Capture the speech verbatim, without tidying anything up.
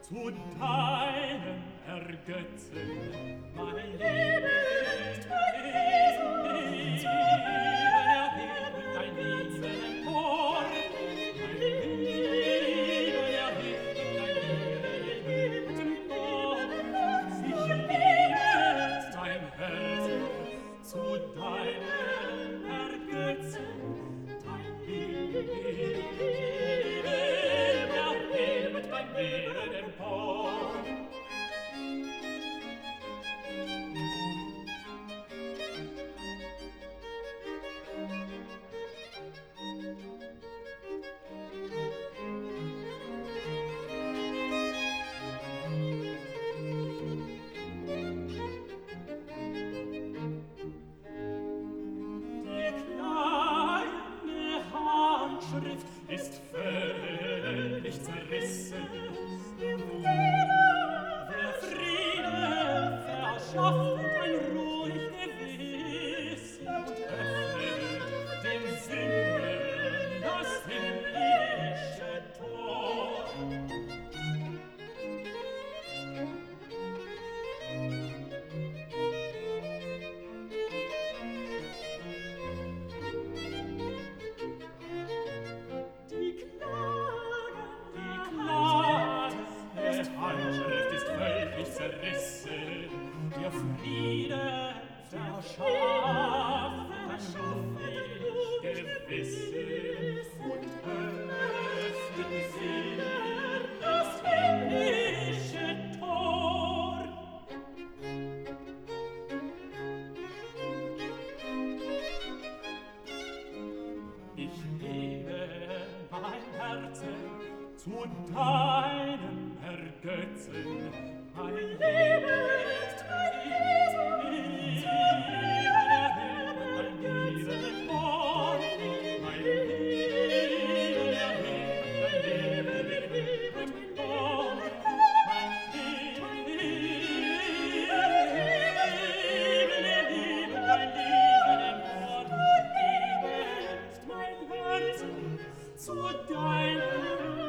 zu deinem Ergötzen, mein Leben, mein Leben, erhebe dein Leben empor, mein Leben, erhebe dein Leben empor, sich liebet dein Herz zu deinem Ergötzen, dein Leben, erhebet mein Leben empor. Ist völlig zerrissen. Der Friede verschafft ein ruhig Gewissen und öffnet dem Sinnen das himmlische Tor. Der Friede verschafft ein ruhig Gewissen und öffnet dem Sinnen das himmlische Tor. Ich hebe mein Herz zu deinem Ergötzen, mein Leben ist mein Leben, mein Leben empor, mein Leben, mein Leben empor, mein Leben, mein Leben, mein Leben empor, ich gebe mein Herz zu deinem